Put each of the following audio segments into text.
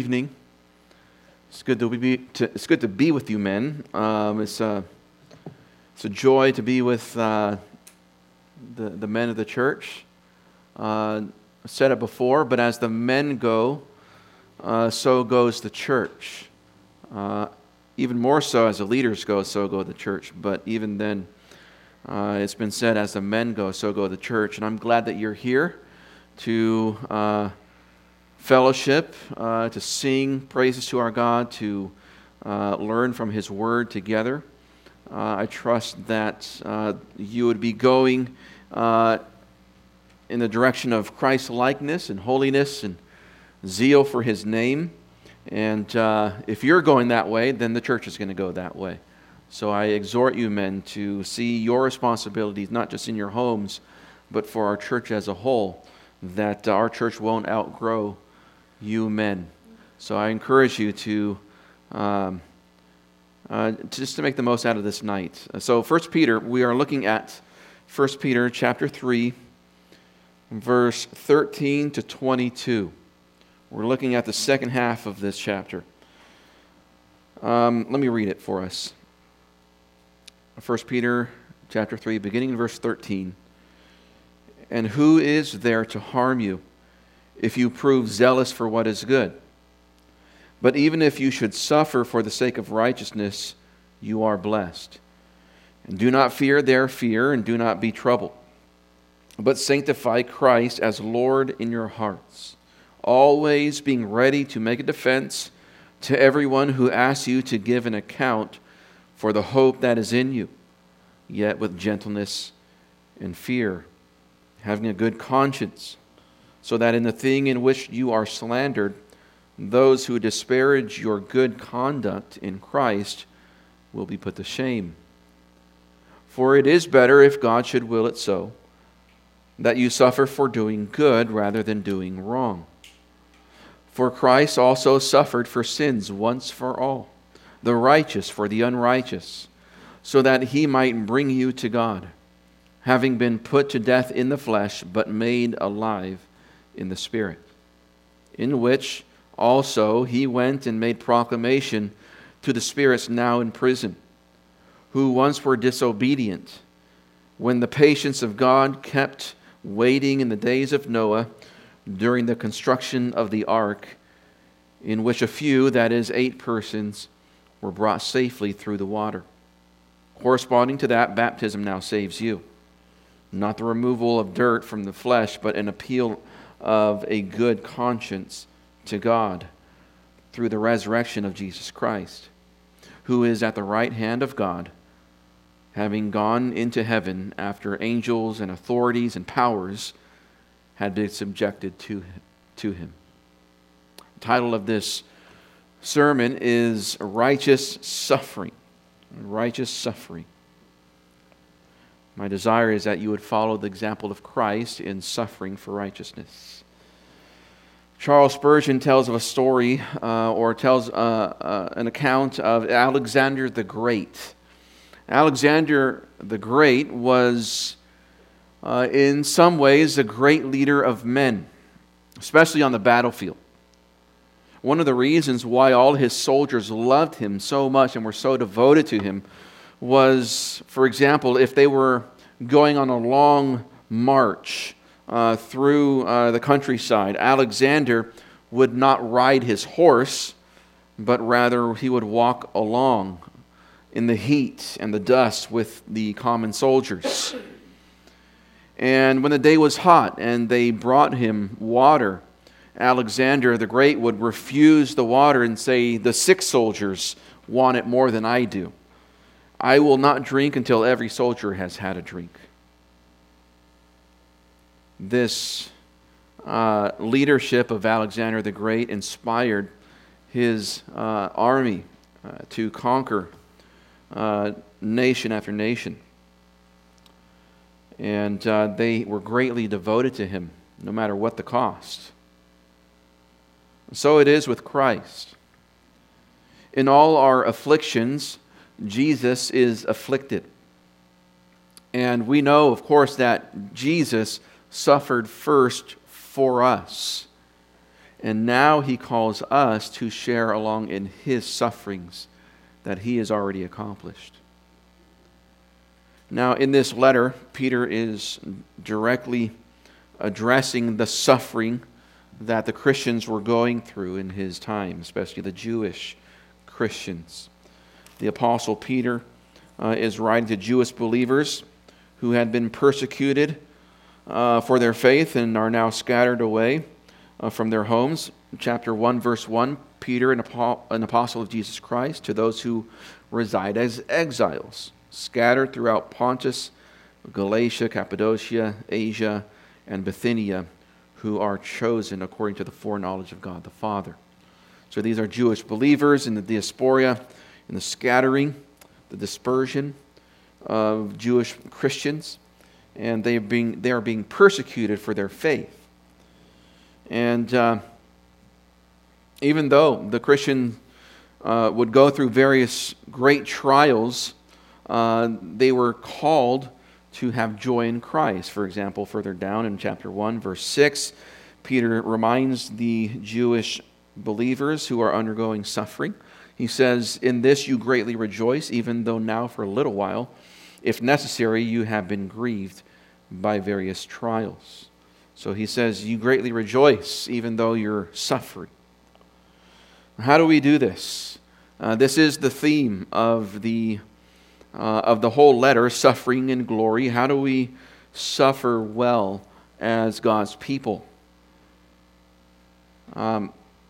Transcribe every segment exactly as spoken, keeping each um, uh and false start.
evening. It's good to be. To, it's good to be with you, men. Um, it's a it's a joy to be with uh, the the men of the church. Uh, I said it before, but as the men go, uh, so goes the church. Uh, even more so as the leaders go, so go the church. But even then, uh, it's been said, as the men go, so go the church. And I'm glad that you're here to uh, fellowship, uh, to sing praises to our God, to uh, learn from His Word together. Uh, I trust that uh, you would be going uh, in the direction of Christ-likeness and holiness and zeal for His name. And uh, if you're going that way, then the church is going to go that way. So I exhort you, men, to see your responsibilities, not just in your homes, but for our church as a whole, that our church won't outgrow you men. So I encourage you to um, uh, just to make the most out of this night. So First Peter, we are looking at First Peter chapter three, verse thirteen to twenty-two. We're looking at the second half of this chapter. Um, let me read it for us. First Peter chapter three, beginning in verse thirteen. And who is there to harm you if you prove zealous for what is good? But even if you should suffer for the sake of righteousness, you are blessed. And do not fear their fear, and do not be troubled, but sanctify Christ as Lord in your hearts, always being ready to make a defense to everyone who asks you to give an account for the hope that is in you, yet with gentleness and fear, having a good conscience, so that in the thing in which you are slandered, those who disparage your good conduct in Christ will be put to shame. For it is better, if God should will it so, that you suffer for doing good rather than doing wrong. For Christ also suffered for sins once for all, the righteous for the unrighteous, so that He might bring you to God, having been put to death in the flesh, but made alive in the Spirit, in which also He went and made proclamation to the spirits now in prison, who once were disobedient, when the patience of God kept waiting in the days of Noah during the construction of the ark, in which a few, that is, eight persons, were brought safely through the water. Corresponding to that, baptism now saves you, not the removal of dirt from the flesh, but an appeal of a good conscience to God through the resurrection of Jesus Christ, who is at the right hand of God, having gone into heaven after angels and authorities and powers had been subjected to him. To him. The title of this sermon is Righteous Suffering. Righteous Suffering. My desire is that you would follow the example of Christ in suffering for righteousness. Charles Spurgeon tells of a story, uh, or tells uh, uh, an account of Alexander the Great. Alexander the Great was, uh, in some ways, a great leader of men, especially on the battlefield. One of the reasons why all his soldiers loved him so much and were so devoted to him was, for example, if they were going on a long march uh, through uh, the countryside, Alexander would not ride his horse, but rather he would walk along in the heat and the dust with the common soldiers. And when the day was hot and they brought him water, Alexander the Great would refuse the water and say, "The sick soldiers want it more than I do. I will not drink until every soldier has had a drink." This uh, leadership of Alexander the Great inspired his uh, army uh, to conquer uh, nation after nation. And uh, they were greatly devoted to him, no matter what the cost. So it is with Christ. In all our afflictions, Jesus is afflicted. And we know, of course, that Jesus suffered first for us. And now he calls us to share along in his sufferings that he has already accomplished. Now, in this letter, Peter is directly addressing the suffering that the Christians were going through in his time, especially the Jewish Christians. The Apostle Peter uh, is writing to Jewish believers who had been persecuted uh, for their faith and are now scattered away uh, from their homes. Chapter one, verse one, Peter, an, apo- an apostle of Jesus Christ, to those who reside as exiles, scattered throughout Pontus, Galatia, Cappadocia, Asia, and Bithynia, who are chosen according to the foreknowledge of God the Father. So these are Jewish believers in the diaspora, in the scattering, the dispersion of Jewish Christians, and they are being, they are being persecuted for their faith. And uh, even though the Christian uh, would go through various great trials, uh, they were called to have joy in Christ. For example, further down in chapter one, verse six, Peter reminds the Jewish believers who are undergoing suffering. He says, "In this you greatly rejoice, even though now for a little while, if necessary, you have been grieved by various trials." So he says, you greatly rejoice, even though you're suffering. How do we do this? Uh, this is the theme of the uh, of the whole letter, suffering and glory. How do we suffer well as God's people? Um,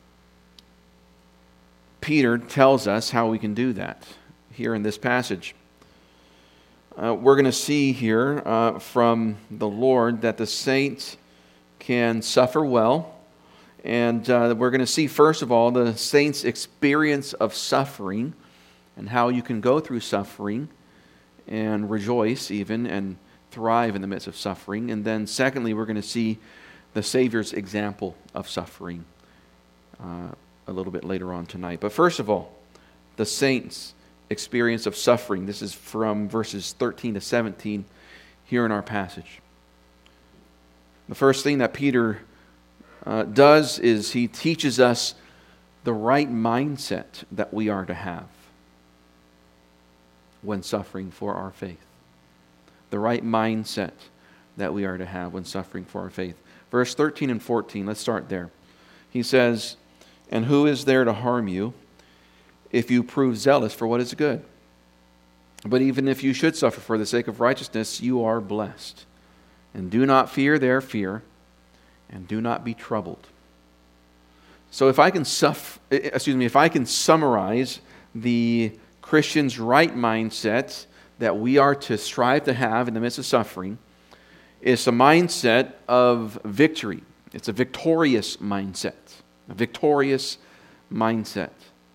Peter tells us how we can do that here in this passage. Uh, we're going to see here uh, from the Lord that the saints can suffer well. And uh, we're going to see, first of all, the saints' experience of suffering and how you can go through suffering and rejoice even and thrive in the midst of suffering. And then secondly, we're going to see the Savior's example of suffering uh, a little bit later on tonight. But first of all, the saints' experience of suffering. This is from verses thirteen to seventeen here in our passage. The first thing that Peter uh, does is he teaches us the right mindset that we are to have when suffering for our faith. The right mindset that we are to have when suffering for our faith. Verse thirteen and fourteen, let's start there. He says, "And who is there to harm you if you prove zealous for what is good? But even if you should suffer for the sake of righteousness, you are blessed. And do not fear their fear, and do not be troubled." So if I can suff- excuse me, if I can summarize the Christian's right mindset that we are to strive to have in the midst of suffering, it's a mindset of victory. It's a victorious mindset. A victorious mindset.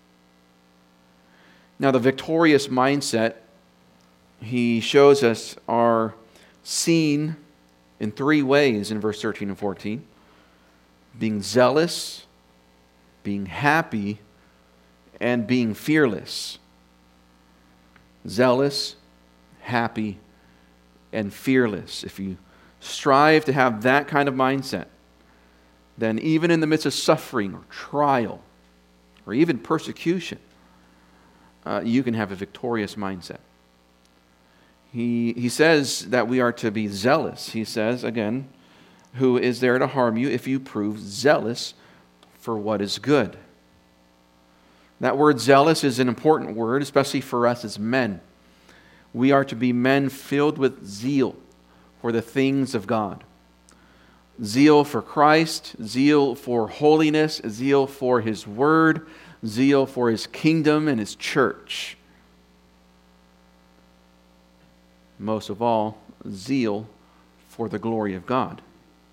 Now, the victorious mindset, he shows us, are seen in three ways in verse thirteen and fourteen. Being zealous, being happy, and being fearless. Zealous, happy, and fearless. If you strive to have that kind of mindset, then even in the midst of suffering or trial or even persecution, uh, you can have a victorious mindset. He, he says that we are to be zealous. He says, again, who is there to harm you if you prove zealous for what is good? That word zealous is an important word, especially for us as men. We are to be men filled with zeal for the things of God. Zeal for Christ, zeal for holiness, zeal for His Word, zeal for His kingdom and His church. Most of all, zeal for the glory of God.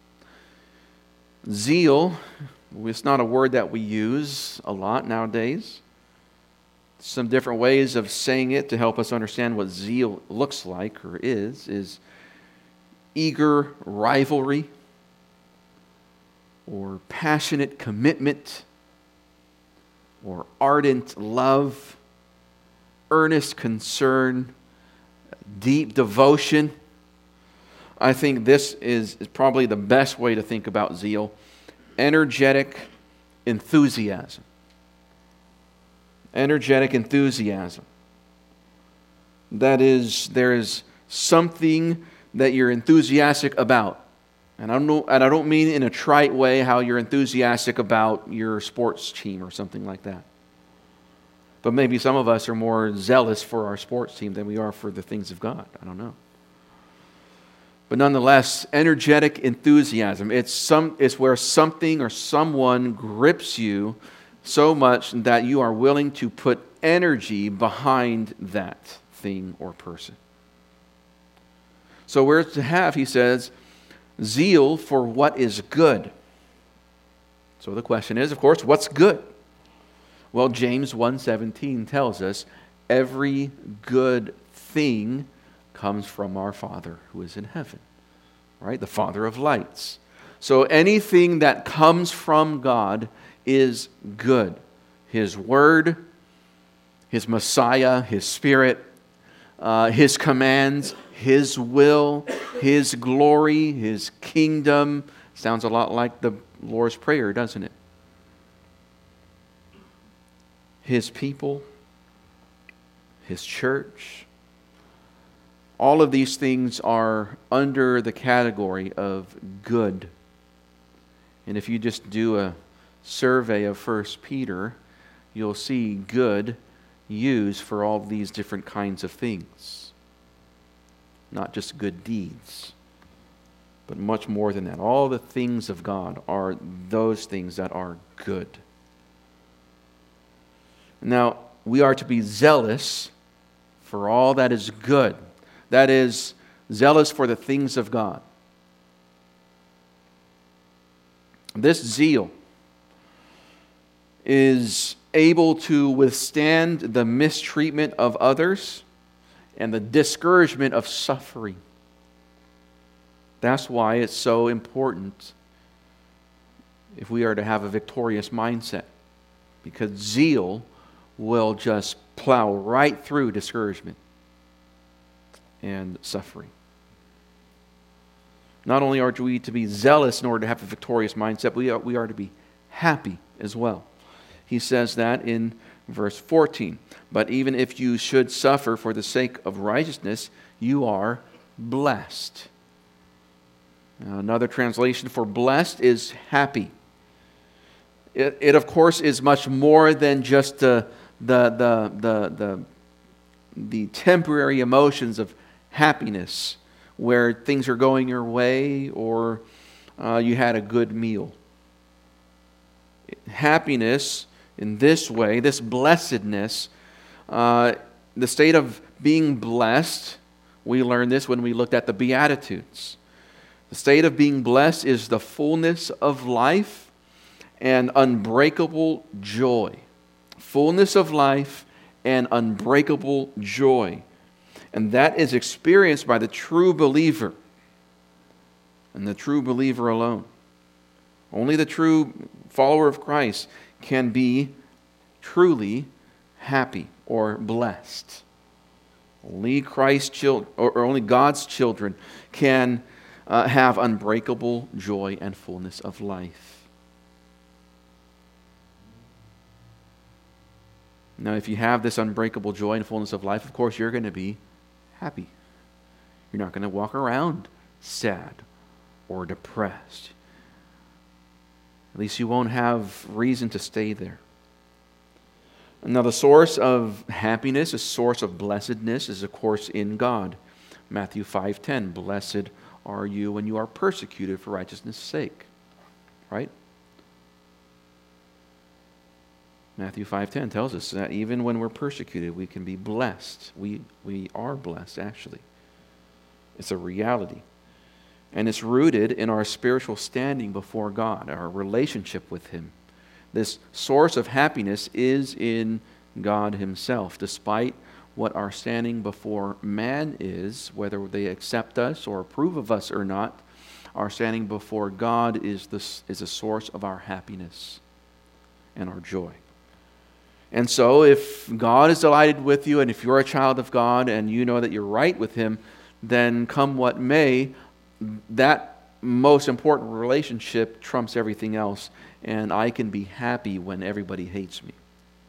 Zeal, it's not a word that we use a lot nowadays. Some different ways of saying it to help us understand what zeal looks like or is, is eager rivalry or passionate commitment or ardent love, earnest concern, deep devotion. I think this is, is probably the best way to think about zeal. Energetic enthusiasm. Energetic enthusiasm. That is, there is something that you're enthusiastic about. And I don't know, and I don't mean in a trite way how you're enthusiastic about your sports team or something like that. But maybe some of us are more zealous for our sports team than we are for the things of God. I don't know. But nonetheless, energetic enthusiasm. It's some it's where something or someone grips you so much that you are willing to put energy behind that thing or person. So we're to have, he says, zeal for what is good. So the question is, of course, what's good? Well, James one seventeen tells us every good thing comes from our Father who is in heaven, right? The Father of lights. So anything that comes from God is good. His Word, His Messiah, His Spirit, uh, His commands, His will, His glory, His kingdom. Sounds a lot like the Lord's Prayer, doesn't it? His people, His church. All of these things are under the category of good. And if you just do a survey of First Peter, you'll see good used for all these different kinds of things. Not just good deeds, but much more than that. All the things of God are those things that are good. Now, we are to be zealous for all that is good. That is, zealous for the things of God. This zeal is able to withstand the mistreatment of others and the discouragement of suffering. That's why it's so important if we are to have a victorious mindset. Because zeal will just plow right through discouragement and suffering. Not only are we to be zealous in order to have a victorious mindset, we are, we are to be happy as well. He says that in verse fourteen. But even if you should suffer for the sake of righteousness, you are blessed. Now, another translation for blessed is happy. It, it of course, is much more than just the, the, the, the, the, the temporary emotions of happiness, where things are going your way or uh, you had a good meal. Happiness in this way, this blessedness, uh, the state of being blessed, we learned this when we looked at the Beatitudes. The state of being blessed is the fullness of life and unbreakable joy. Fullness of life and unbreakable joy. And that is experienced by the true believer. And the true believer alone. Only the true follower of Christ can be truly happy or blessed. Only Christ's children, or only God's children can uh, have unbreakable joy and fullness of life. Now, if you have this unbreakable joy and fullness of life, of course, you're going to be happy. You're not going to walk around sad or depressed. At least you won't have reason to stay there. Now, the source of happiness, a source of blessedness, is of course in God. Matthew five ten, blessed are you when you are persecuted for righteousness' sake. Right? Matthew five ten tells us that even when we're persecuted, we can be blessed. We, we are blessed, actually. It's a reality. And it's rooted in our spiritual standing before God, our relationship with Him. This source of happiness is in God Himself, despite what our standing before man is, whether they accept us or approve of us or not. Our standing before God is, this, is a source of our happiness and our joy. And so if God is delighted with you, and if you're a child of God and you know that you're right with Him, then come what may, that most important relationship trumps everything else, and I can be happy when everybody hates me.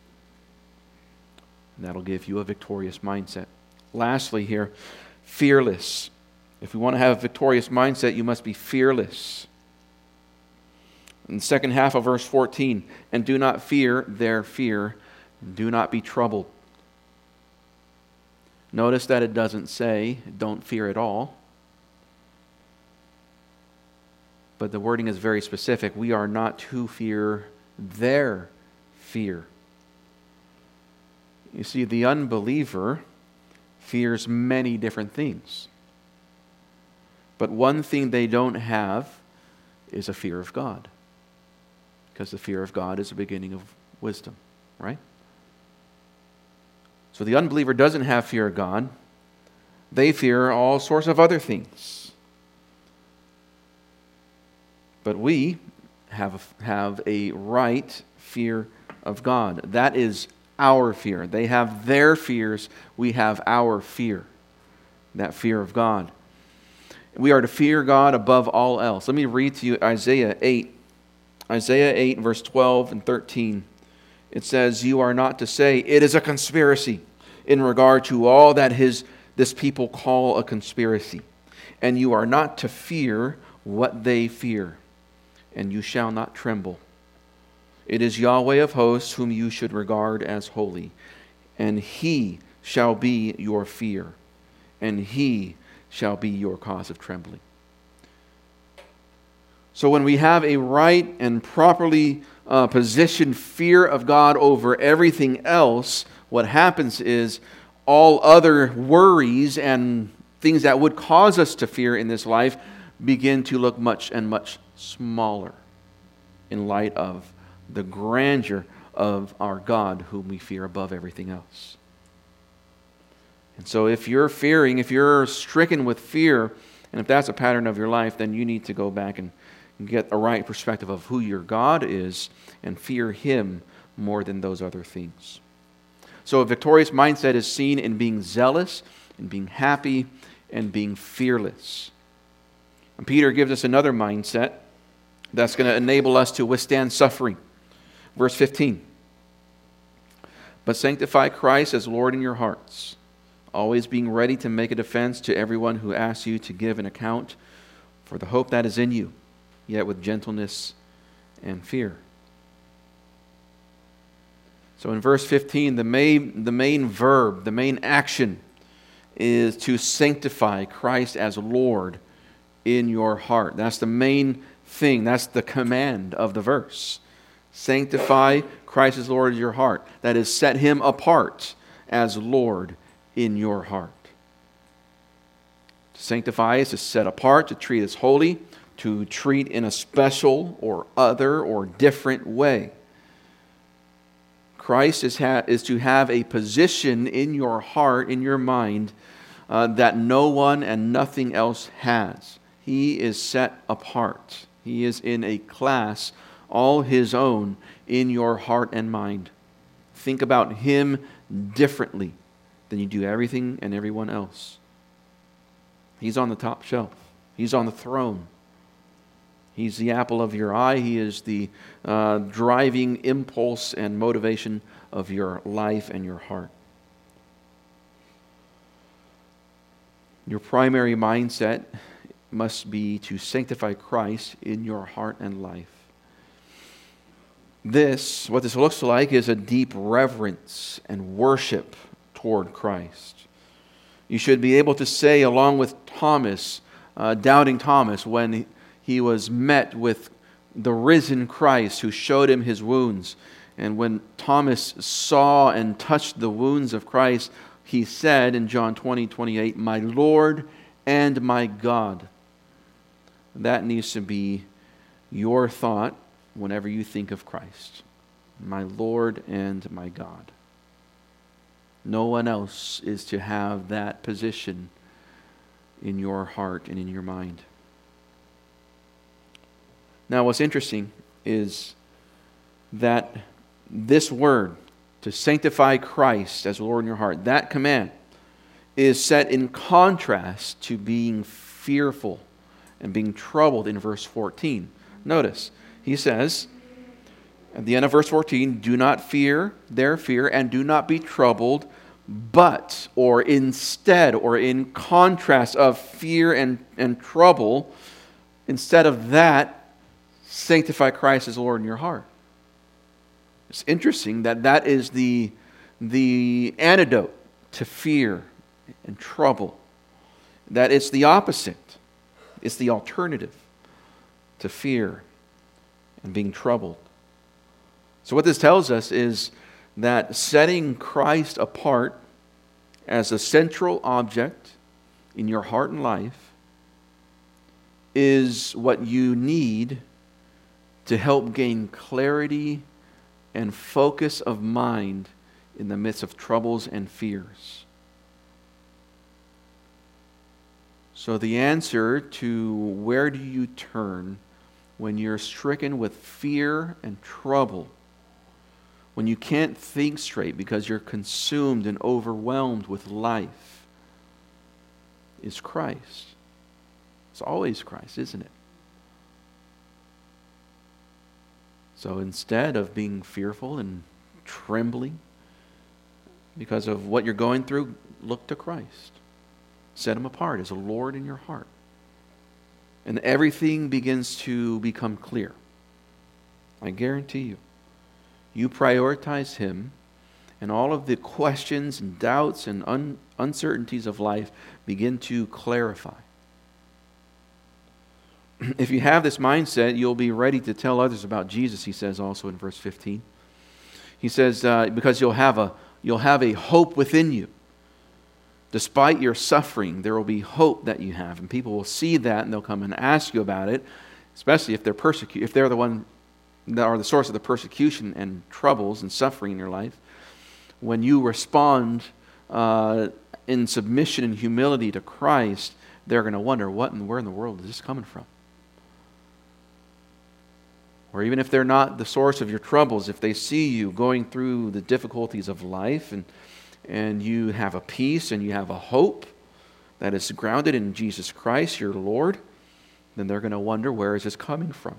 And that'll give you a victorious mindset. Lastly here, fearless. If we want to have a victorious mindset, you must be fearless. In the second half of verse fourteen, and do not fear their fear, do not be troubled. Notice that it doesn't say, don't fear at all. But the wording is very specific. We are not to fear their fear. You see, the unbeliever fears many different things. But one thing they don't have is a fear of God. Because the fear of God is the beginning of wisdom, right? So the unbeliever doesn't have fear of God. They fear all sorts of other things. But we have, have a right fear of God. That is our fear. They have their fears. We have our fear. That fear of God. We are to fear God above all else. Let me read to you Isaiah eight. Isaiah eight, verse twelve and thirteen. It says, you are not to say, it is a conspiracy, in regard to all that his this people call a conspiracy. And you are not to fear what they fear, and you shall not tremble. It is Yahweh of hosts whom you should regard as holy, and He shall be your fear, and He shall be your cause of trembling. So when we have a right and properly uh, positioned fear of God over everything else, what happens is all other worries and things that would cause us to fear in this life begin to look much and much smaller in light of the grandeur of our God whom we fear above everything else. And so if you're fearing, if you're stricken with fear, and if that's a pattern of your life, then you need to go back and get a right perspective of who your God is and fear Him more than those other things. So a victorious mindset is seen in being zealous, in being happy, and being fearless. And Peter gives us another mindset that's going to enable us to withstand suffering. Verse fifteen. But sanctify Christ as Lord in your hearts, always being ready to make a defense to everyone who asks you to give an account for the hope that is in you, yet with gentleness and fear. So in verse fifteen, the main, the main verb, the main action is to sanctify Christ as Lord in your heart. That's the main thing. That's the command of the verse. Sanctify Christ as Lord in your heart. That is, set Him apart as Lord in your heart. To sanctify is to set apart, to treat as holy, to treat in a special or other or different way. Christ is, ha- is to have a position in your heart, in your mind, uh, that no one and nothing else has. He is set apart. He is in a class all His own in your heart and mind. Think about Him differently than you do everything and everyone else. He's on the top shelf. He's on the throne. He's the apple of your eye. He is the uh, driving impulse and motivation of your life and your heart. Your primary mindset must be to sanctify Christ in your heart and life. This, what this looks like, is a deep reverence and worship toward Christ. You should be able to say, along with Thomas, uh, doubting Thomas, when he, he was met with the risen Christ who showed him His wounds, and when Thomas saw and touched the wounds of Christ, he said in John twenty, twenty-eight, "My Lord and my God." That needs to be your thought whenever you think of Christ. My Lord and my God. No one else is to have that position in your heart and in your mind. Now, what's interesting is that this word, to sanctify Christ as Lord in your heart, that command is set in contrast to being fearful and being troubled in verse fourteen. Notice, he says, at the end of verse fourteen, do not fear their fear and do not be troubled, but, or instead, or in contrast of fear and, and trouble, instead of that, sanctify Christ as Lord in your heart. It's interesting that that is the, the antidote to fear and trouble. That it's the opposite. It's the alternative to fear and being troubled. So what this tells us is that setting Christ apart as a central object in your heart and life is what you need to help gain clarity and focus of mind in the midst of troubles and fears. So the answer to where do you turn when you're stricken with fear and trouble, when you can't think straight because you're consumed and overwhelmed with life, is Christ. It's always Christ, isn't it? So instead of being fearful and trembling because of what you're going through, look to Christ. Set Him apart as a Lord in your heart. And everything begins to become clear. I guarantee you. You prioritize Him, and all of the questions and doubts and un- uncertainties of life begin to clarify. If you have this mindset, you'll be ready to tell others about Jesus, he says also in verse fifteen. He says, uh, because you'll have a you'll have a hope within you. Despite your suffering, there will be hope that you have, and people will see that and they'll come and ask you about it, especially if they're persecu- if they're the one that are the source of the persecution and troubles and suffering in your life. When you respond uh, in submission and humility to Christ, they're going to wonder, what and where in the world is this coming from? Or even if they're not the source of your troubles, if they see you going through the difficulties of life and and you have a peace and you have a hope that is grounded in Jesus Christ, your Lord, then they're going to wonder, where is this coming from?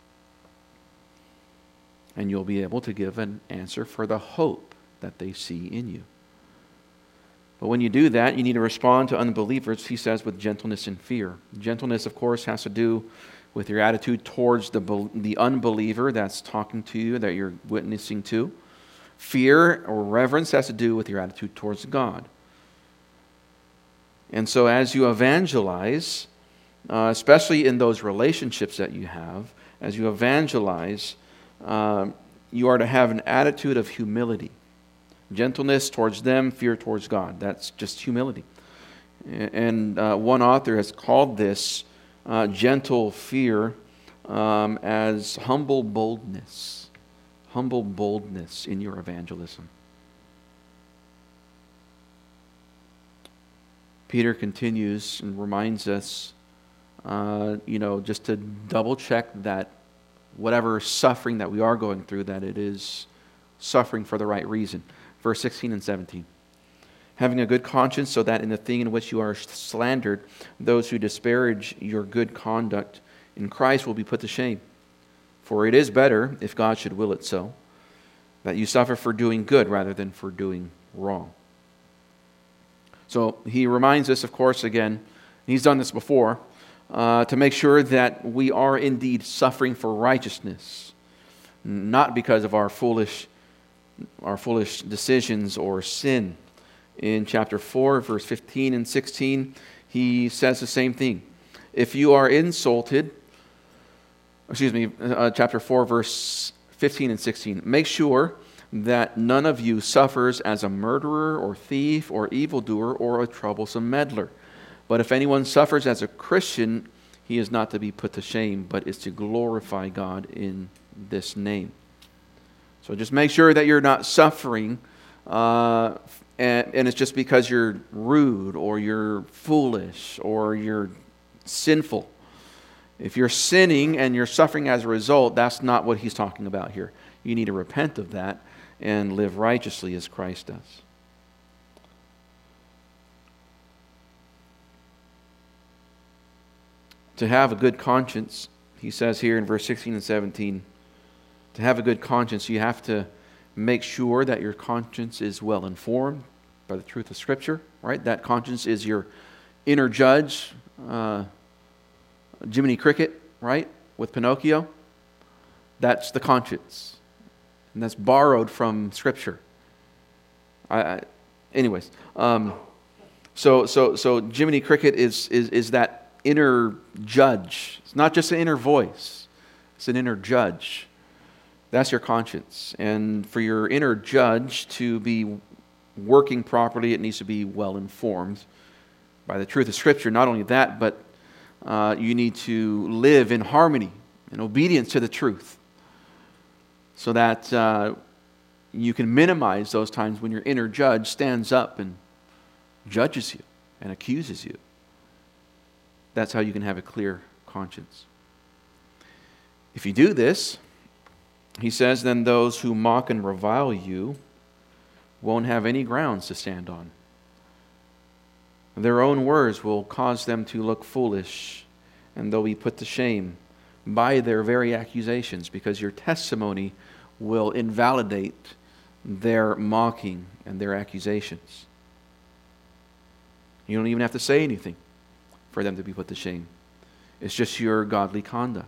And you'll be able to give an answer for the hope that they see in you. But when you do that, you need to respond to unbelievers, he says, with gentleness and fear. Gentleness, of course, has to do with your attitude towards the, the unbeliever that's talking to you, that you're witnessing to. Fear or reverence has to do with your attitude towards God. And so as you evangelize, uh, especially in those relationships that you have, as you evangelize, uh, you are to have an attitude of humility. Gentleness towards them, fear towards God. That's just humility. And uh, one author has called this uh, gentle fear um, as humble boldness. Humble boldness in your evangelism. Peter continues and reminds us, uh, you know, just to double check that whatever suffering that we are going through, that it is suffering for the right reason. Verse sixteen and seventeen. Having a good conscience, so that in the thing in which you are slandered, those who disparage your good conduct in Christ will be put to shame. For it is better, if God should will it so, that you suffer for doing good rather than for doing wrong. So he reminds us, of course, again, he's done this before, uh, to make sure that we are indeed suffering for righteousness, not because of our foolish, our foolish decisions or sin. In chapter four, verse fifteen and sixteen, he says the same thing. If you are insulted, excuse me, uh, chapter four, verse fifteen and sixteen. Make sure that none of you suffers as a murderer or thief or evildoer or a troublesome meddler. But if anyone suffers as a Christian, he is not to be put to shame, but is to glorify God in this name. So just make sure that you're not suffering, uh, and, and it's just because you're rude or you're foolish or you're sinful. If you're sinning and you're suffering as a result, that's not what he's talking about here. You need to repent of that and live righteously as Christ does. To have a good conscience, he says here in verse sixteen and seventeen, to have a good conscience, you have to make sure that your conscience is well informed by the truth of Scripture, right? That conscience is your inner judge, uh, Jiminy Cricket, right, with Pinocchio. That's the conscience, and that's borrowed from Scripture. I, I, anyways, um, so so so Jiminy Cricket is is is that inner judge. It's not just an inner voice; it's an inner judge. That's your conscience, and for your inner judge to be working properly, it needs to be well informed by the truth of Scripture. Not only that, but uh, you need to live in harmony and obedience to the truth, so that uh, you can minimize those times when your inner judge stands up and judges you and accuses you. That's how you can have a clear conscience. If you do this, he says, then those who mock and revile you won't have any grounds to stand on. Their own words will cause them to look foolish, and they'll be put to shame by their very accusations, because your testimony will invalidate their mocking and their accusations. You don't even have to say anything for them to be put to shame. It's just your godly conduct.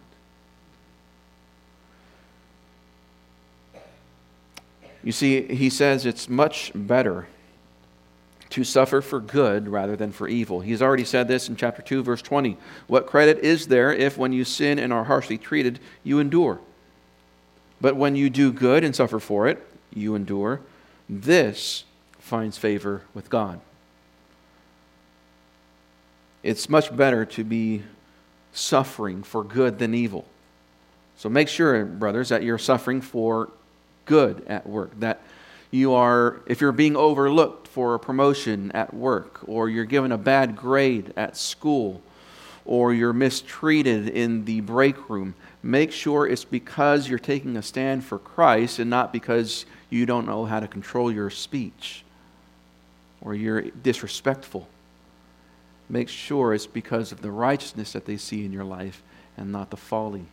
You see, he says it's much better to suffer for good rather than for evil. He's already said this in chapter two, verse twenty. What credit is there if when you sin and are harshly treated, you endure? But when you do good and suffer for it, you endure. This finds favor with God. It's much better to be suffering for good than evil. So make sure, brothers, that you're suffering for good at work, that you are, if you're being overlooked for a promotion at work, or you're given a bad grade at school, or you're mistreated in the break room, make sure it's because you're taking a stand for Christ and not because you don't know how to control your speech or you're disrespectful. Make sure it's because of the righteousness that they see in your life and not the folly.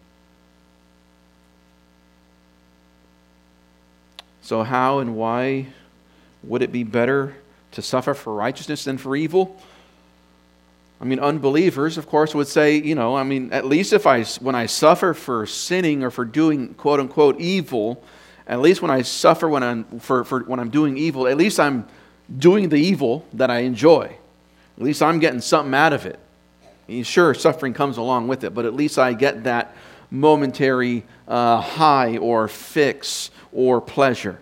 So how and why would it be better to suffer for righteousness than for evil? I mean, unbelievers, of course, would say, you know, I mean, at least if I, when I suffer for sinning or for doing quote unquote evil, at least when I suffer when I'm for, for when I'm doing evil, at least I'm doing the evil that I enjoy. At least I'm getting something out of it. And sure, suffering comes along with it, but at least I get that momentary uh, high or fix or pleasure.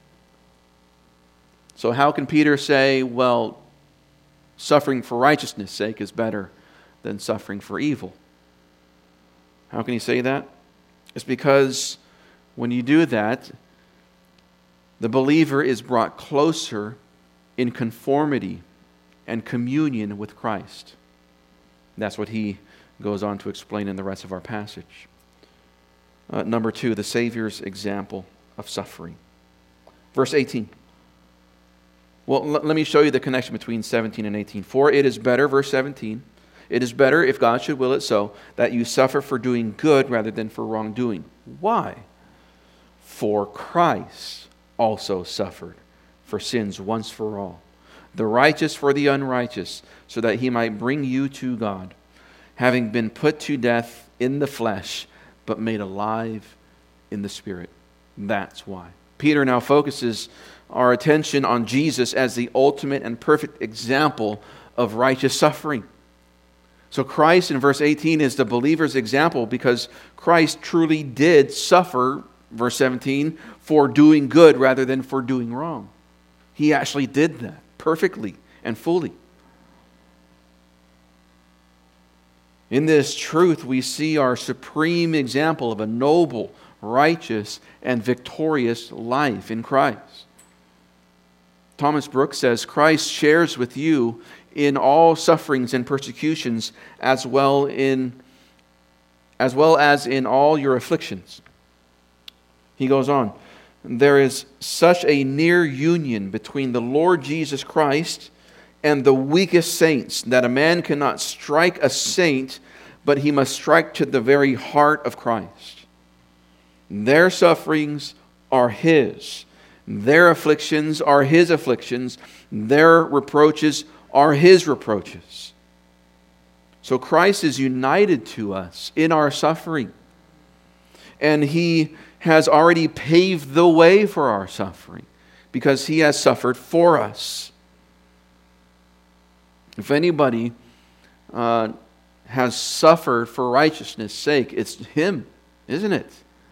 So how can Peter say, well, suffering for righteousness' sake is better than suffering for evil? How can he say that? It's because when you do that, the believer is brought closer in conformity and communion with Christ. That's what he goes on to explain in the rest of our passage. Uh, number two, the Savior's example of suffering. Verse eighteen. Well, l- let me show you the connection between seventeen and eighteen. For it is better, verse seventeen, it is better, if God should will it so, that you suffer for doing good rather than for wrongdoing. Why? For Christ also suffered for sins once for all, the righteous for the unrighteous, so that he might bring you to God, having been put to death in the flesh, but made alive in the Spirit. That's why. Peter now focuses our attention on Jesus as the ultimate and perfect example of righteous suffering. So Christ in verse eighteen is the believer's example because Christ truly did suffer, verse seventeen, for doing good rather than for doing wrong. He actually did that perfectly and fully. In this truth, we see our supreme example of a noble, righteous, and victorious life in Christ. Thomas Brooks says, Christ shares with you in all sufferings and persecutions, as well in as well as in all your afflictions. He goes on, there is such a near union between the Lord Jesus Christ and the weakest saints that a man cannot strike a saint but he must strike to the very heart of Christ. Their sufferings are his. Their afflictions are his afflictions. Their reproaches are his reproaches. So Christ is united to us in our suffering. And he has already paved the way for our suffering because he has suffered for us. If anybody uh, has suffered for righteousness' sake, it's him, isn't it?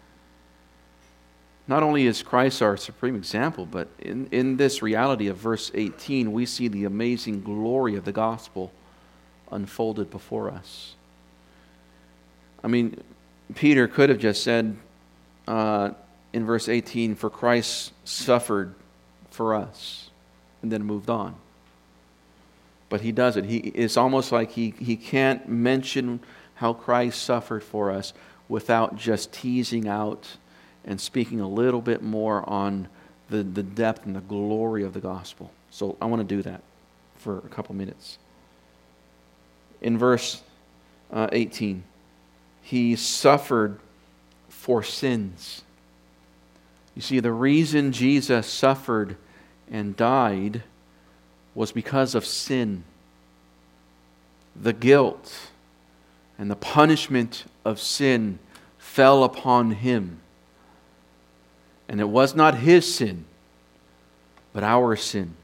Not only is Christ our supreme example, but in, in this reality of verse eighteen, we see the amazing glory of the gospel unfolded before us. I mean, Peter could have just said uh, in verse eighteen, for Christ suffered for us, and then moved on. But he doesn't. He, it's almost like he, he can't mention how Christ suffered for us without just teasing out and speaking a little bit more on the, the depth and the glory of the gospel. So I want to do that for a couple minutes. In verse uh, eighteen, he suffered for sins. You see, the reason Jesus suffered and died was because of sin. The guilt and the punishment of sin fell upon him. And it was not his sin, but our sin.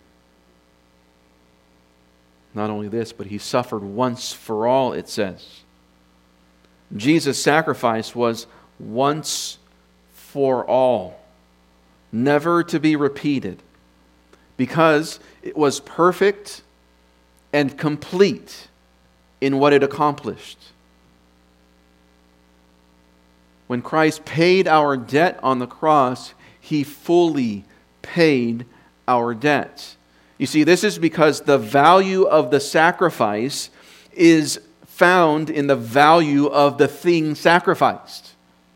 Not only this, but he suffered once for all, it says. Jesus' sacrifice was once for all, never to be repeated, because it was perfect and complete in what it accomplished. When Christ paid our debt on the cross, he fully paid our debt. You see, this is because the value of the sacrifice is found in the value of the thing sacrificed.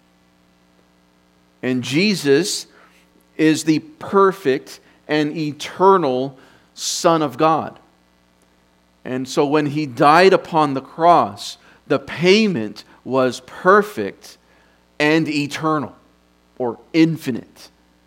And Jesus is the perfect and eternal Son of God. And so when he died upon the cross, the payment was perfect and eternal, or infinite.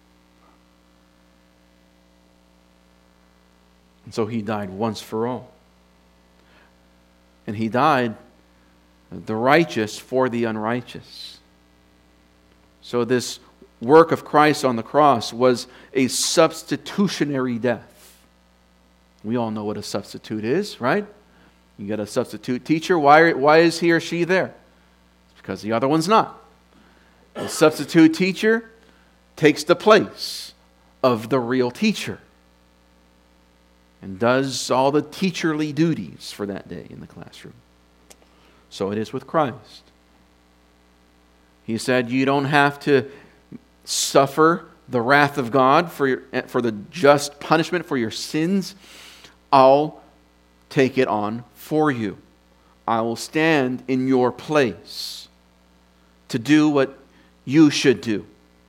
And so he died once for all. And he died, the righteous for the unrighteous. So this work of Christ on the cross was a substitutionary death. We all know what a substitute is, right? You get a substitute teacher. Why, why is he or she there? It's because the other one's not. The substitute teacher takes the place of the real teacher and does all the teacherly duties for that day in the classroom. So it is with Christ. He said, you don't have to suffer the wrath of God for your, for the just punishment for your sins. I'll take it on for you. I will stand in your place to do what you should do.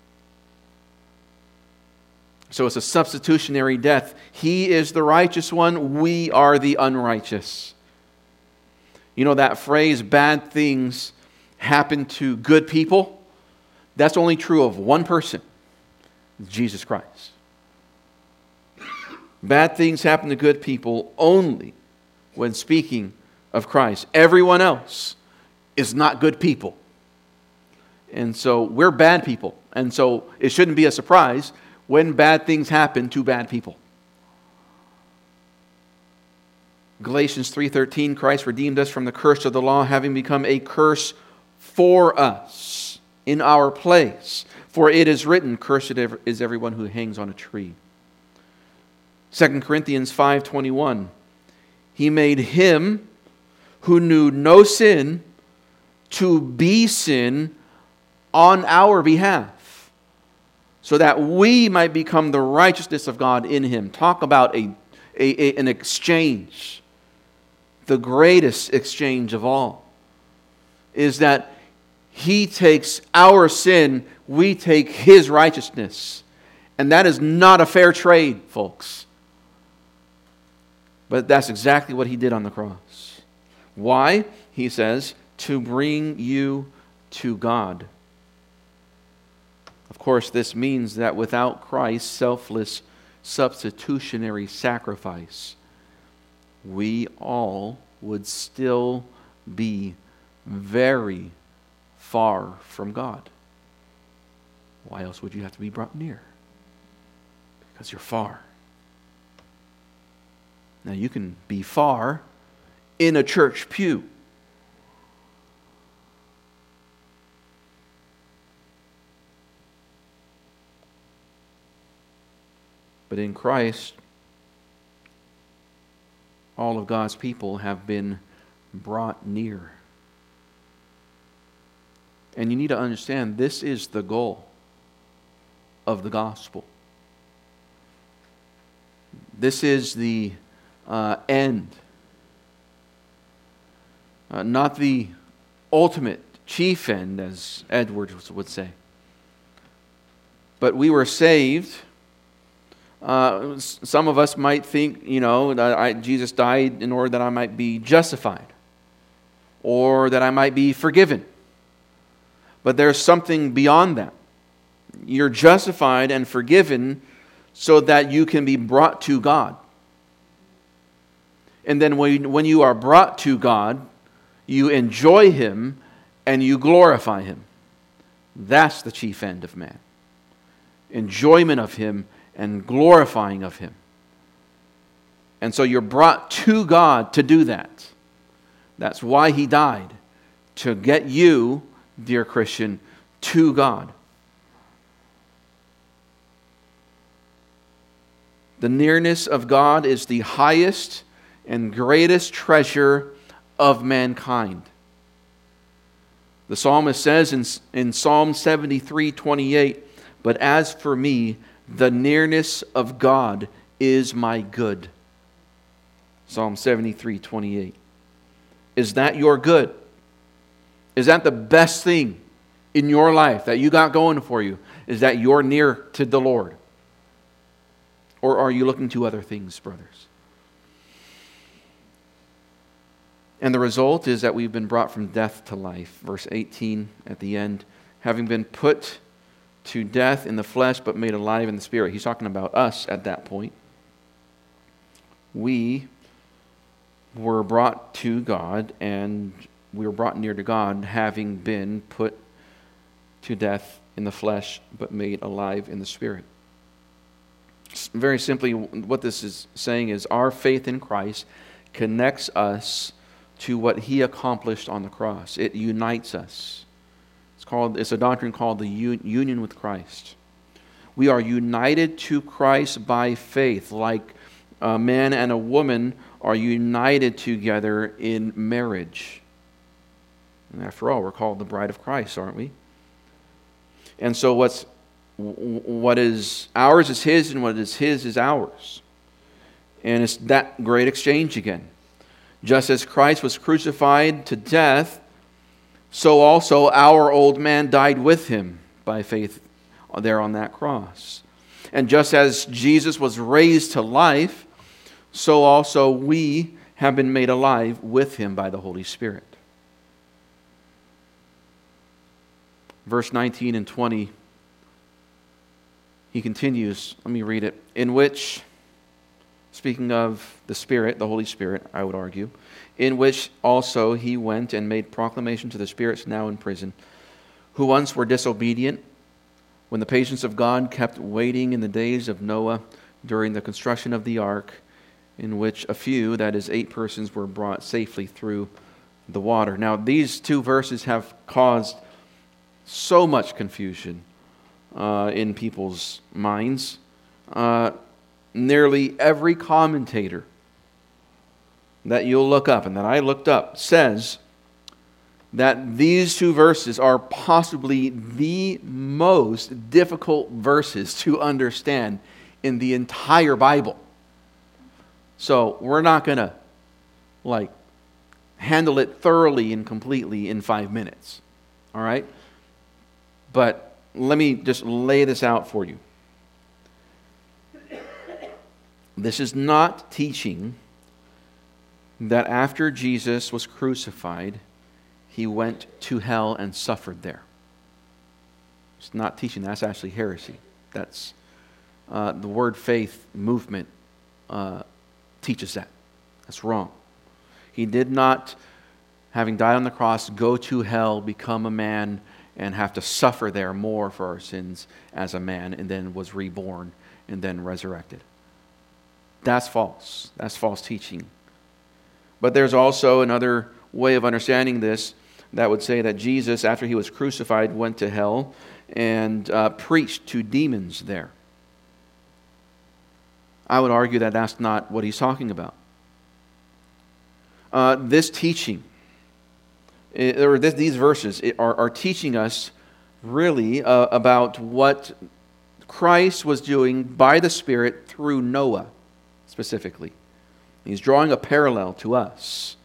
So it's a substitutionary death. He is the righteous one. We are the unrighteous. You know that phrase, bad things happen to good people? That's only true of one person, Jesus Christ. Bad things happen to good people only when speaking of Christ. Everyone else is not good people. And so we're bad people. And so it shouldn't be a surprise when bad things happen to bad people. Galatians three thirteen, Christ redeemed us from the curse of the law, having become a curse for us in our place. For it is written, cursed is everyone who hangs on a tree. Second Corinthians five twenty-one, he made him who knew no sin to be sin on our behalf, so that we might become the righteousness of God in him. Talk about a, a, a an exchange. The greatest exchange of all is that he takes our sin, we take his righteousness. And that is not a fair trade, folks. But that's exactly what he did on the cross. Why? He says, to bring you to God. Of course, this means that without Christ's selfless substitutionary sacrifice, we all would still be very far from God. Why else would you have to be brought near? Because you're far. Now you can be far in a church pew. But in Christ, all of God's people have been brought near. And you need to understand, this is the goal of the gospel. This is the uh, end. Uh, not the ultimate, chief end, as Edwards would say. But we were saved. Uh, some of us might think, you know, that I, Jesus died in order that I might be justified, or that I might be forgiven. But there's something beyond that. You're justified and forgiven so that you can be brought to God. And then when, when you are brought to God, you enjoy Him and you glorify Him. That's the chief end of man. Enjoyment of Him and glorifying of Him. And so you're brought to God to do that. That's why He died. To get you, dear Christian, to God. The nearness of God is the highest and greatest treasure of mankind. The psalmist says in, in Psalm seventy-three twenty-eight, "But as for me, the nearness of God is my good." Psalm seventy-three twenty-eight. Is that your good? Is that the best thing in your life that you got going for you? Is that you're near to the Lord? Or are you looking to other things, brothers? And the result is that we've been brought from death to life. Verse eighteen at the end, having been put to death in the flesh but made alive in the spirit. He's talking about us at that point. We were brought to God, and we were brought near to God, having been put to death in the flesh but made alive in the spirit. Very simply, what this is saying is our faith in Christ connects us to what He accomplished on the cross. It unites us. It's called. It's a doctrine called the union with Christ. We are united to Christ by faith, like a man and a woman are united together in marriage. And after all, we're called the bride of Christ, aren't we? And so what's what is ours is His, and what is His is ours. And it's that great exchange again. Just as Christ was crucified to death, so also our old man died with Him by faith there on that cross. And just as Jesus was raised to life, so also we have been made alive with Him by the Holy Spirit. Verse nineteen and twenty, he continues, let me read it, in which, speaking of the Spirit, the Holy Spirit, I would argue, in which also He went and made proclamation to the spirits now in prison, who once were disobedient, when the patience of God kept waiting in the days of Noah during the construction of the ark, in which a few, that is eight persons, were brought safely through the water. Now, these two verses have caused so much confusion uh, in people's minds. Uh, nearly every commentator that you'll look up and that I looked up says that these two verses are possibly the most difficult verses to understand in the entire Bible. So we're not going to like handle it thoroughly and completely in five minutes. All right? But let me just lay this out for you. This is not teaching that after Jesus was crucified, he went to hell and suffered there. It's not teaching. That's actually heresy. That's uh, the word faith movement uh, teaches that. That's wrong. He did not, having died on the cross, go to hell, become a man, and have to suffer there more for our sins as a man, and then was reborn and then resurrected. That's false. That's false teaching. But there's also another way of understanding this that would say that Jesus, after he was crucified, went to hell and uh, preached to demons there. I would argue that that's not what he's talking about. Uh, this teaching, or this, these verses are, are teaching us really uh, about what Christ was doing by the Spirit through Noah specifically. He's drawing a parallel to us.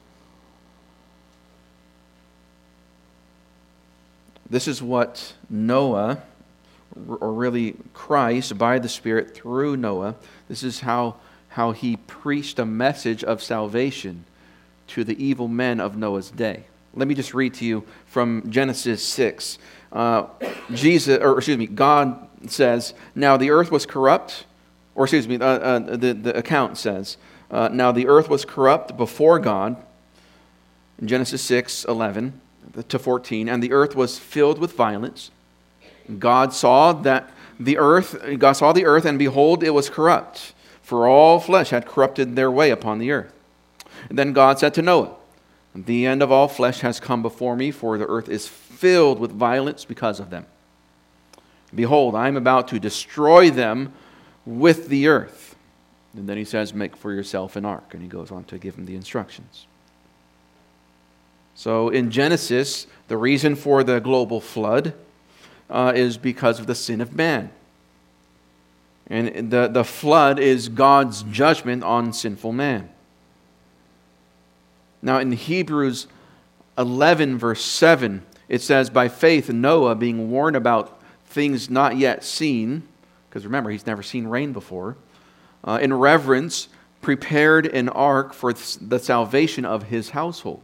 This is what Noah, or really Christ, by the Spirit through Noah, this is how, how he preached a message of salvation to the evil men of Noah's day. Let me just read to you from Genesis six. Uh, Jesus, or excuse me, God says, "Now the earth was corrupt," or excuse me, uh, uh, the, the account says, uh, "Now the earth was corrupt before God," in Genesis six, eleven to fourteen, "and the earth was filled with violence. God saw that the earth, God saw the earth, and behold, it was corrupt, for all flesh had corrupted their way upon the earth. And then God said to Noah, the end of all flesh has come before me, for the earth is filled with violence because of them. Behold, I am about to destroy them with the earth." And then he says, "Make for yourself an ark." And he goes on to give him the instructions. So in Genesis, the reason for the global flood uh, is because of the sin of man. And the, the flood is God's judgment on sinful man. Now in Hebrews eleven, verse seven, it says, "By faith Noah, being warned about things not yet seen," because remember, he's never seen rain before, uh, "in reverence, prepared an ark for the salvation of his household."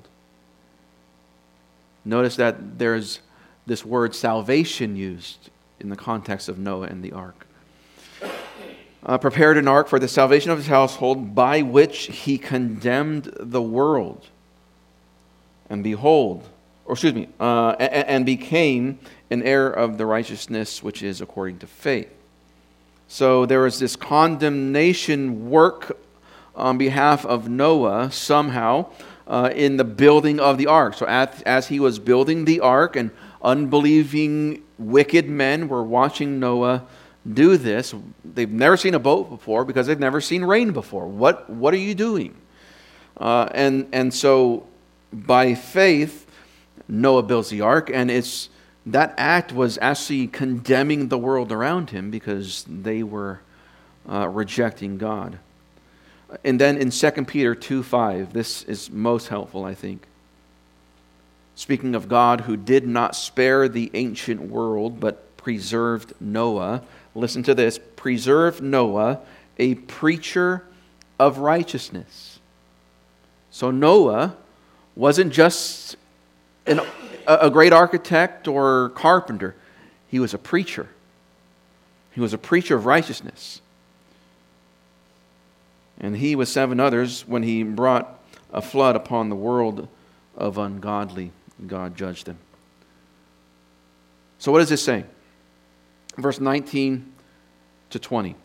Notice that there's this word salvation used in the context of Noah and the ark. Uh, prepared an ark for the salvation of his household, by which he condemned the world. And behold, or excuse me, uh, and, and became an heir of the righteousness which is according to faith. So there was this condemnation work on behalf of Noah somehow uh, in the building of the ark. So as, as he was building the ark, and unbelieving wicked men were watching Noah do this. They've never seen a boat before because they've never seen rain before. What what are you doing? Uh, and and so by faith, Noah builds the ark, and it's that act was actually condemning the world around him because they were uh, rejecting God. And then in Second Peter two five, this is most helpful, I think. Speaking of God who did not spare the ancient world, but preserved Noah. Listen to this. Preserved Noah, a preacher of righteousness. So Noah wasn't just an, a great architect or carpenter. He was a preacher. He was a preacher of righteousness. And he with seven others, when he brought a flood upon the world of ungodly, God judged them. So what is this saying? Verse nineteen to twenty.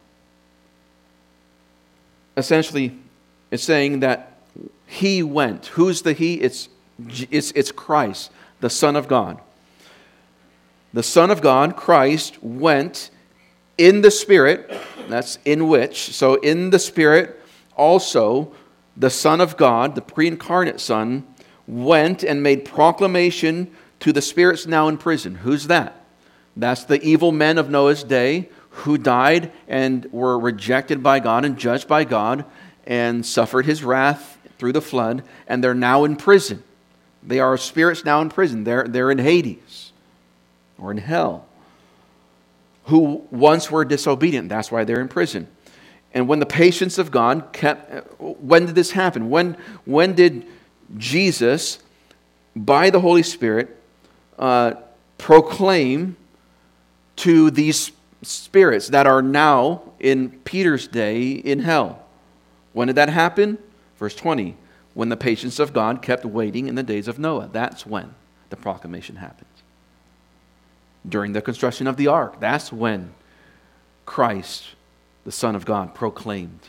Essentially, it's saying that he went. Who's the he? It's, it's, it's Christ, the Son of God. The Son of God, Christ, went in the Spirit. That's in which. So in the Spirit, also, the Son of God, the pre-incarnate Son, went and made proclamation to the spirits now in prison. Who's that? That's the evil men of Noah's day who died and were rejected by God and judged by God and suffered his wrath through the flood, and they're now in prison. They are spirits now in prison. They're, they're in Hades or in hell, who once were disobedient. That's why they're in prison. And when the patience of God kept... When did this happen? When, when did Jesus by the Holy Spirit, uh, proclaim to these spirits that are now in Peter's day in hell. When did that happen? Verse twenty, when the patience of God kept waiting in the days of Noah. That's when the proclamation happened. During the construction of the ark, that's when Christ, the Son of God, proclaimed.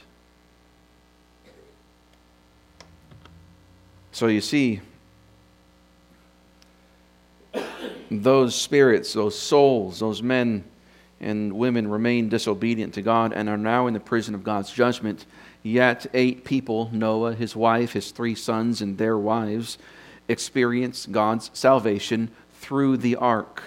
So you see, those spirits, those souls, those men and women remain disobedient to God and are now in the prison of God's judgment. Yet eight people, Noah, his wife, his three sons, and their wives, experience God's salvation through the ark.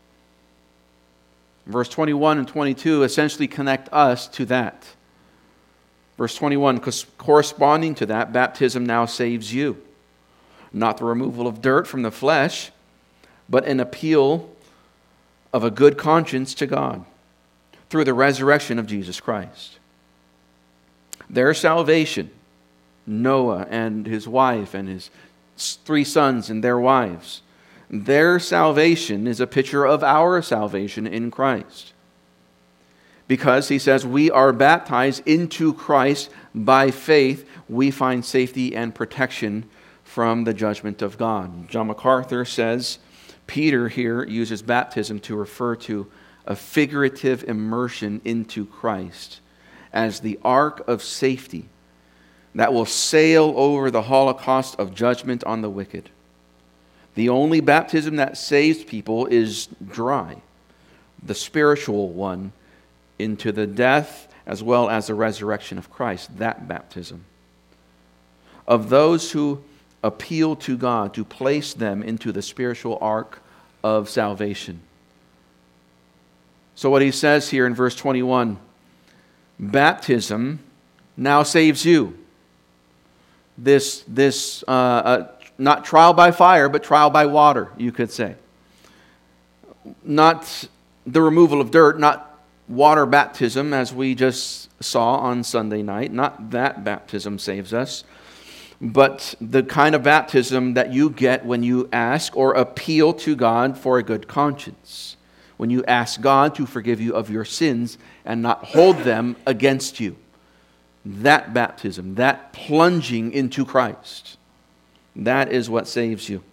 Verse twenty-one and twenty-two essentially connect us to that. Verse twenty-one, corresponding to that, baptism now saves you. Not the removal of dirt from the flesh, but an appeal of a good conscience to God through the resurrection of Jesus Christ. Their salvation, Noah and his wife and his three sons and their wives, their salvation is a picture of our salvation in Christ. Because, he says, we are baptized into Christ by faith, we find safety and protection from the judgment of God. John MacArthur says, Peter here uses baptism to refer to a figurative immersion into Christ as the ark of safety that will sail over the holocaust of judgment on the wicked. The only baptism that saves people is dry, the spiritual one, into the death as well as the resurrection of Christ, that baptism. Of those who appeal to God to place them into the spiritual ark of salvation. So what he says here in verse twenty-one, baptism now saves you. This, this uh, uh, not trial by fire, but trial by water, you could say. Not the removal of dirt, not water baptism as we just saw on Sunday night. Not that baptism saves us, but the kind of baptism that you get when you ask or appeal to God for a good conscience. When you ask God to forgive you of your sins and not hold them against you. That baptism, that plunging into Christ, that is what saves you.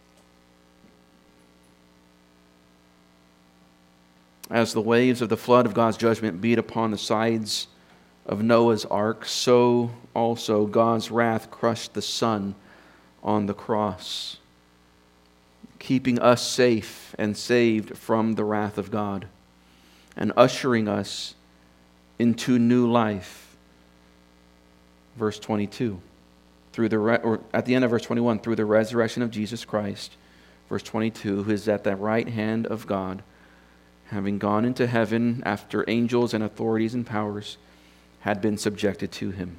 As the waves of the flood of God's judgment beat upon the sides of Noah's ark, so also God's wrath crushed the Son on the cross, keeping us safe and saved from the wrath of God and ushering us into new life. Verse twenty-two, through the re- or at the end of verse twenty-one, through the resurrection of Jesus Christ. Verse twenty-two, who is at the right hand of God, having gone into heaven after angels and authorities and powers had been subjected to him.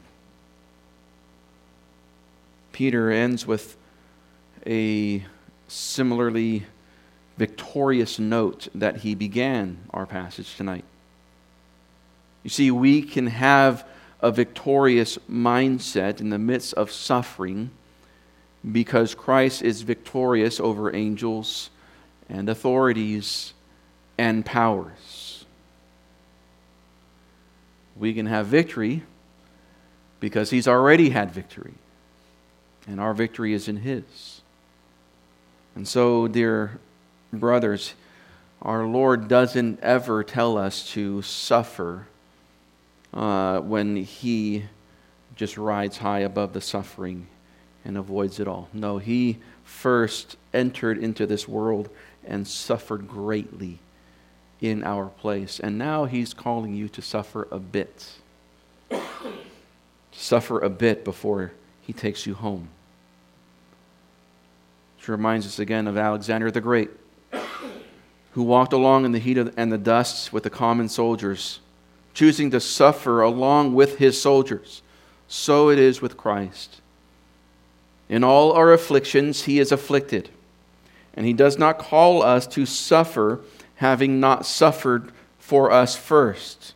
Peter ends with a similarly victorious note that he began our passage tonight. You see, we can have a victorious mindset in the midst of suffering because Christ is victorious over angels and authorities and powers. We can have victory because He's already had victory, and our victory is in His. And so, dear brothers, our Lord doesn't ever tell us to suffer uh, when He just rides high above the suffering and avoids it all. No, He first entered into this world and suffered greatly in our place. And now He's calling you to suffer a bit. Suffer a bit before He takes you home. Which reminds us again of Alexander the Great, who walked along in the heat of, and the dust with the common soldiers, choosing to suffer along with his soldiers. So it is with Christ. In all our afflictions, He is afflicted. And He does not call us to suffer, having not suffered for us first.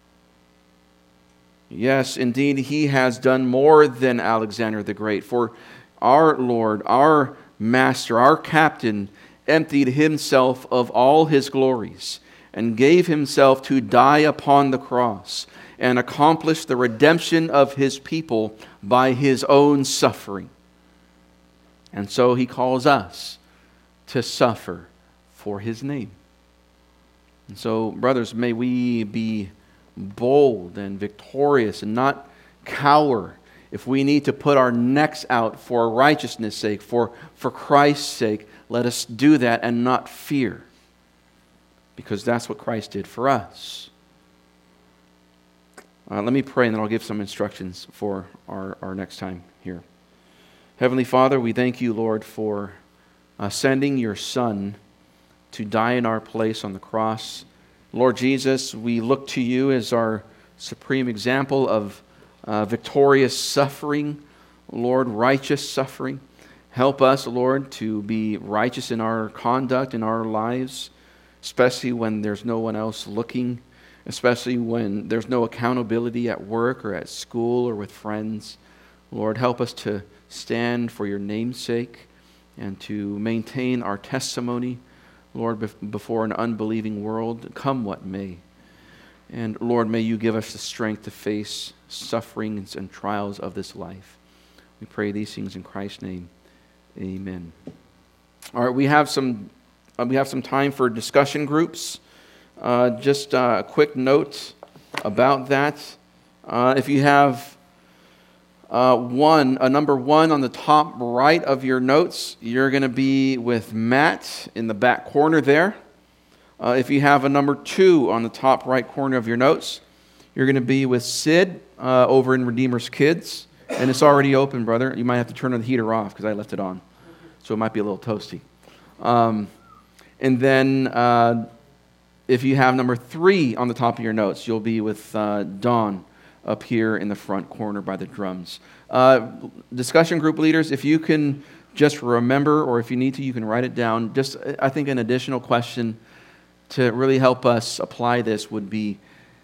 Yes, indeed, He has done more than Alexander the Great. For our Lord, our master, our captain, emptied himself of all his glories and gave himself to die upon the cross and accomplish the redemption of his people by his own suffering. And so he calls us to suffer for his name. And so, brothers, may we be bold and victorious and not cower if we need to put our necks out for righteousness' sake, for, for Christ's sake. Let us do that and not fear, because that's what Christ did for us. Uh, let me pray, and then I'll give some instructions for our, our next time here. Heavenly Father, we thank you, Lord, for uh, sending your Son to die in our place on the cross. Lord Jesus, we look to you as our supreme example of uh, victorious suffering, Lord, righteous suffering. Help us, Lord, to be righteous in our conduct, in our lives, especially when there's no one else looking, especially when there's no accountability at work or at school or with friends. Lord, help us to stand for your name's sake and to maintain our testimony, Lord, before an unbelieving world, come what may. And Lord, may you give us the strength to face sufferings and trials of this life. We pray these things in Christ's name. Amen. All right, we have some uh, we have some time for discussion groups. Uh, just uh, a quick note about that. Uh, if you have uh, one, a number one on the top right of your notes, you're going to be with Matt in the back corner there. Uh, if you have a number two on the top right corner of your notes, you're going to be with Sid uh, over in Redeemer's Kids. And it's already open, brother. You might have to turn the heater off because I left it on. So it might be a little toasty. Um, and then uh, if you have number three on the top of your notes, you'll be with uh, Dawn up here in the front corner by the drums. Uh, discussion group leaders, if you can just remember, or if you need to, you can write it down. Just, I think an additional question to really help us apply this would be,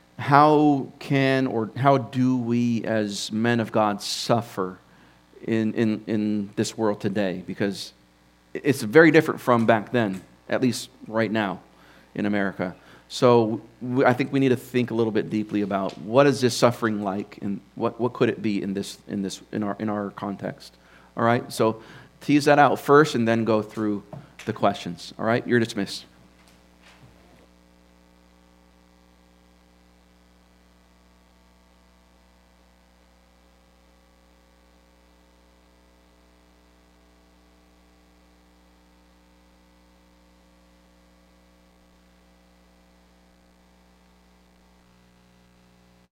how can or how do we as men of God suffer in, in, in this world today? Because it's very different from back then, at least right now in America. So we, I think we need to think a little bit deeply about what is this suffering like, and what, what could it be in this in this in our in our context. All right, so tease that out first, and then go through the questions. All right, you're dismissed.